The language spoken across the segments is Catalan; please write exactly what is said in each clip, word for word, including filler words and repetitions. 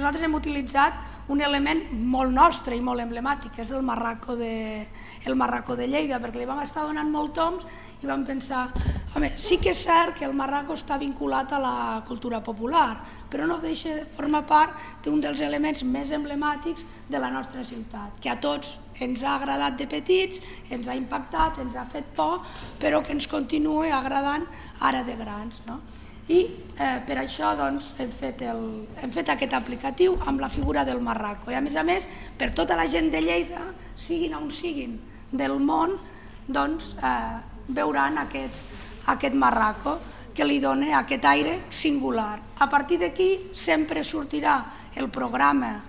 nosaltres hem utilitzat un element molt nostre i molt emblemàtic, que és el marraco de, el marraco de Lleida, perquè li vam estar donant molt toms i vam pensar, home, sí que és cert que el marraco està vinculat a la cultura popular, però no deixa de formar part d'un dels elements més emblemàtics de la nostra ciutat, que a tots ens ha agradat de petits, ens ha impactat, ens ha fet por, però que ens continua agradant ara de grans. No? I eh, per això doncs, hem, fet el, hem fet aquest aplicatiu amb la figura del marraco. I a més a més, per tota la gent de Lleida, siguin on siguin del món, doncs eh, veuran aquest, aquest marraco que li dona aquest aire singular. A partir d'aquí sempre sortirà el programa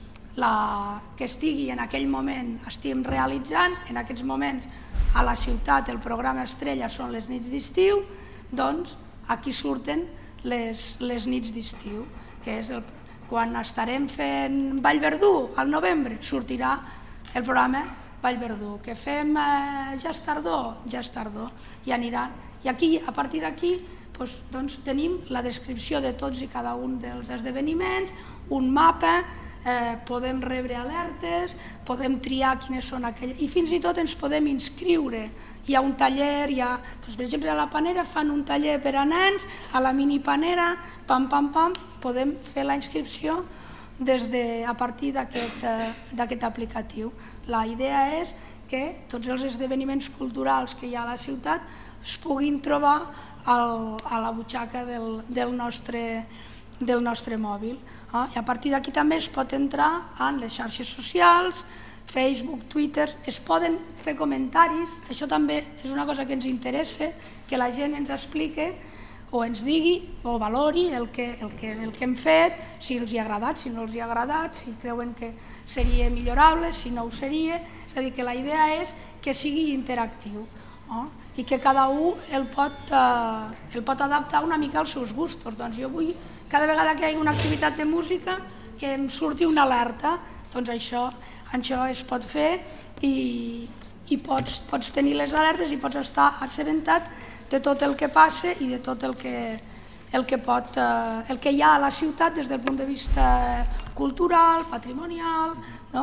la, que estigui en aquell moment estem realitzant. En aquests moments a la ciutat el programa estrella són les nits d'estiu, doncs aquí surten les, les nits d'estiu, que és el, quan estarem fent Vallverdú al novembre, sortirà el programa Vallverdú, que fem eh, ja és tardor, ja és tardor, i aniran. I aquí, a partir d'aquí, doncs, doncs, tenim la descripció de tots i cada un dels esdeveniments, un mapa, eh, podem rebre alertes, podem triar quines són aquelles, i fins i tot ens podem inscriure. Hi ha un taller, hi ha, doncs, per exemple a la Panera fan un taller per a nens, a la mini Panera, pam, pam, pam, podem fer la inscripció des de, a partir d'aquest eh, aplicatiu. La idea és que tots els esdeveniments culturals que hi ha a la ciutat es puguin trobar al, a la butxaca del, del, nostre, del nostre mòbil. Eh? I a partir d'aquí també es pot entrar en les xarxes socials, Facebook, Twitter, es poden fer comentaris, això també és una cosa que ens interessa, que la gent ens expliqui o ens digui o valori el que, el que, el que hem fet, si els hi ha agradat, si no els hi ha agradat, si creuen que seria millorable, si no ho seria. És a dir, que la idea és que sigui interactiu, no? I que cada un el pot, eh, el pot adaptar una mica als seus gustos. Doncs jo vull, cada vegada que hi hagi una activitat de música, que em surti una alerta, doncs això, això es pot fer i, i pots, pots tenir les alertes i pots estar assabentat de tot el que passa i de tot el que, el que, pot, eh, el que hi ha a la ciutat des del punt de vista cultural, patrimonial, no?